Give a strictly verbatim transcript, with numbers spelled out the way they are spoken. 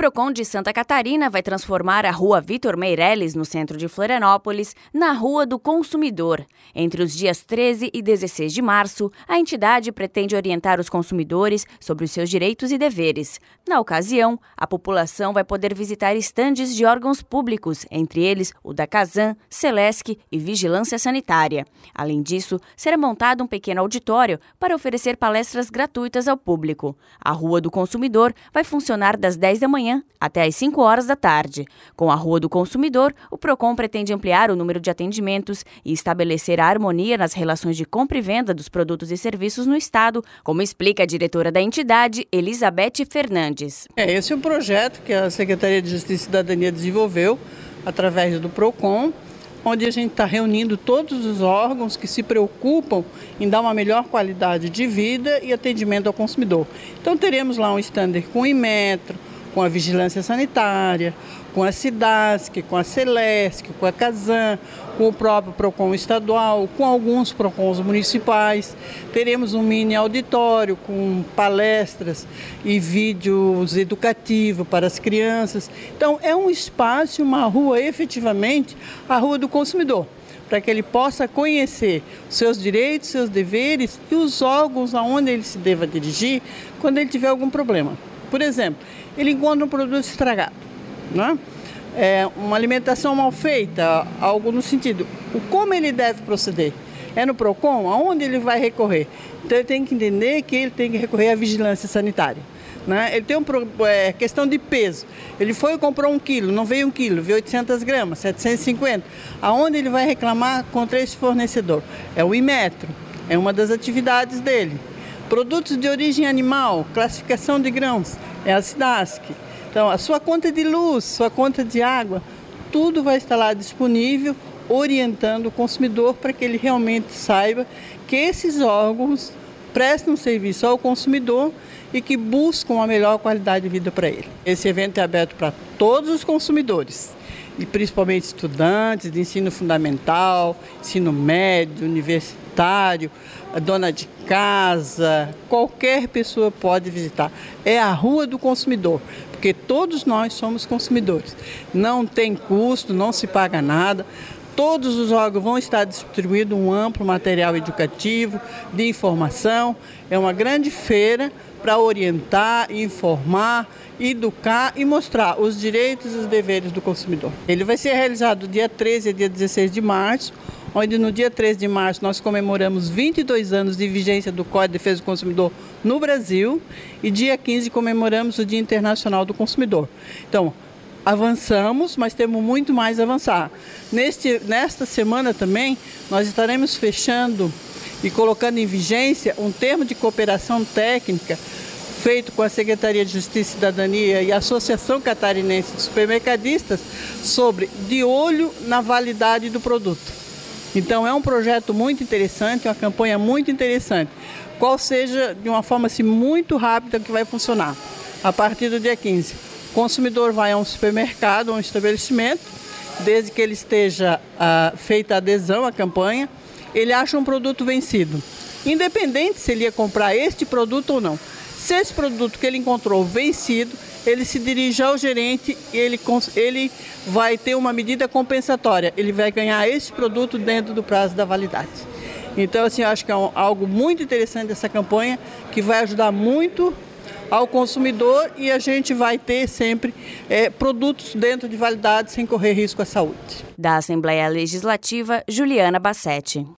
Procon de Santa Catarina vai transformar a Rua Vitor Meireles, no centro de Florianópolis, na Rua do Consumidor. Entre os dias treze e dezesseis de março, a entidade pretende orientar os consumidores sobre os seus direitos e deveres. Na ocasião, a população vai poder visitar estandes de órgãos públicos, entre eles o da Casan, Celesc e Vigilância Sanitária. Além disso, será montado um pequeno auditório para oferecer palestras gratuitas ao público. A Rua do Consumidor vai funcionar das dez da manhã até às cinco horas da tarde. Com a Rua do Consumidor, o Procon pretende ampliar o número de atendimentos e estabelecer a harmonia nas relações de compra e venda dos produtos e serviços no Estado, como explica a diretora da entidade, Elizabeth Fernandes. É, esse é um projeto que a Secretaria de Justiça e Cidadania desenvolveu através do Procon, onde a gente está reunindo todos os órgãos que se preocupam em dar uma melhor qualidade de vida e atendimento ao consumidor. Então teremos lá um stander com o Inmetro, com a Vigilância Sanitária, com a Cidasc, com a Celesc, com a Casan, com o próprio Procon estadual, com alguns Procons municipais. Teremos um mini auditório com palestras e vídeos educativos para as crianças. Então é um espaço, uma rua, efetivamente, a Rua do Consumidor, para que ele possa conhecer seus direitos, seus deveres e os órgãos aonde ele se deva dirigir quando ele tiver algum problema. Por exemplo, ele encontra um produto estragado, né? É, uma alimentação mal feita, algo no sentido, o como ele deve proceder? É no Procon? Aonde ele vai recorrer? Então ele tem que entender que ele tem que recorrer à vigilância sanitária, né? Ele tem uma é, questão de peso. Ele foi e comprou um quilo, não veio um quilo, veio oitocentas gramas, setecentos e cinquenta. Aonde ele vai reclamar contra esse fornecedor? É o Inmetro, é uma das atividades dele. Produtos de origem animal, classificação de grãos, é a Cidasc. Então, a sua conta de luz, sua conta de água, tudo vai estar lá disponível, orientando o consumidor para que ele realmente saiba que esses órgãos prestam serviço ao consumidor e que buscam a melhor qualidade de vida para ele. Esse evento é aberto para todos os consumidores, e principalmente estudantes de ensino fundamental, ensino médio, universitário, a dona de casa, qualquer pessoa pode visitar. É a Rua do Consumidor, porque todos nós somos consumidores. Não tem custo, não se paga nada. Todos os órgãos vão estar distribuindo um amplo material educativo, de informação. É uma grande feira para orientar, informar, educar e mostrar os direitos e os deveres do consumidor. Ele vai ser realizado do dia treze a dia dezesseis de março, onde no dia treze de março nós comemoramos vinte e dois anos de vigência do Código de Defesa do Consumidor no Brasil e dia quinze comemoramos o Dia Internacional do Consumidor. Então, avançamos, mas temos muito mais a avançar. Neste, nesta semana também, nós estaremos fechando e colocando em vigência um termo de cooperação técnica feito com a Secretaria de Justiça e Cidadania e a Associação Catarinense de Supermercadistas sobre de olho na validade do produto. Então é um projeto muito interessante, uma campanha muito interessante, qual seja de uma forma assim, muito rápida que vai funcionar. A partir do dia quinze, o consumidor vai a um supermercado, a um estabelecimento, desde que ele esteja uh, feita a adesão à campanha, ele acha um produto vencido, independente se ele ia comprar este produto ou não. Se esse produto que ele encontrou vencido, ele se dirige ao gerente e ele, ele vai ter uma medida compensatória. Ele vai ganhar esse produto dentro do prazo da validade. Então, assim, eu acho que é um, algo muito interessante essa campanha, que vai ajudar muito ao consumidor e a gente vai ter sempre é, produtos dentro de validade sem correr risco à saúde. Da Assembleia Legislativa, Juliana Bassetti.